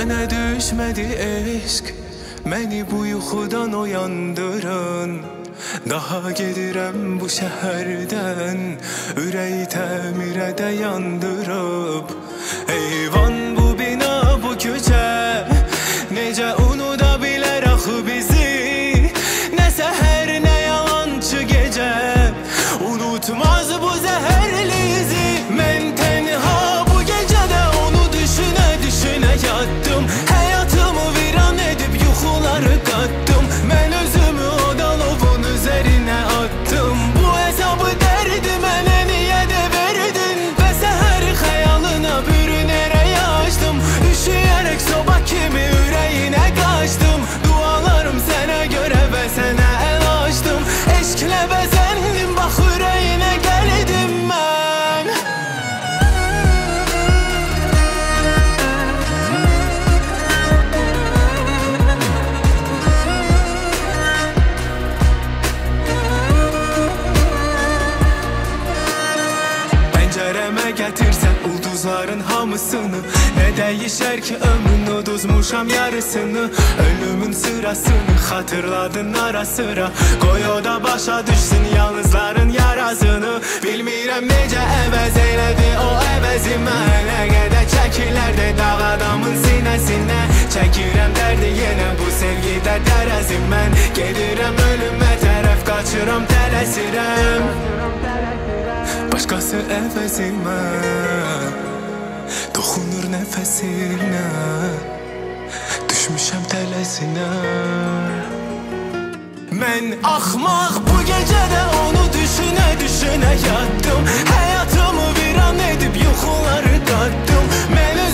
Mənə düşmədi eşq, məni bu yuxudan oyandırın. Daha gedirəm bu şəhərdən, ürəyi təmirədə yandırıb. Eyvan bu bina, bu küçə, necə unuda bilər axı bizi. Nə səhər, nə yalançı gecə, unutmaz bu zəhərli izi. Mən tənha bu gecədə onu düşünə düşünə yatdım. Həyatımı viran edib yuxuları qatdım. Mən özümü o dalovun üzərinə attım. Bu hesabı dərdi mənə niyə də verdin? Və səhər xəyalına bürünərək açdım. Üşüyərək soba kimi ürəyinə qaçdım. Dualarım sənə görə və sənə əl açdım. Eşqlə bəzəndim, bax ürəyinə gəldim mən. Pəncərəmə gətirsən ulduzların hamısını. Nə dəyişər ki ömrün uduzmuşam yarısını. Ölümün sırasını xatırladın ara sıra. Qoy o da başa düşsün yalnızların yarasını. Bilmirəm necə əvəz elədi o əvəzi mənə. Qədər çəkilərdə dağ adamın sinəsinə. Çəkirəm dərdi yenə bu sevgidə tərəzim mən. Gedirəm ölümə tərəf qaçıram tələsirəm. Başqası əvəzimə toxunur nəfəsinə. Düşmüşəm tələsinə. Mən axmaq bu gecədə onu düşünə düşünə yatdım. Həyatımı viran edib yuxuları qatdım. Mən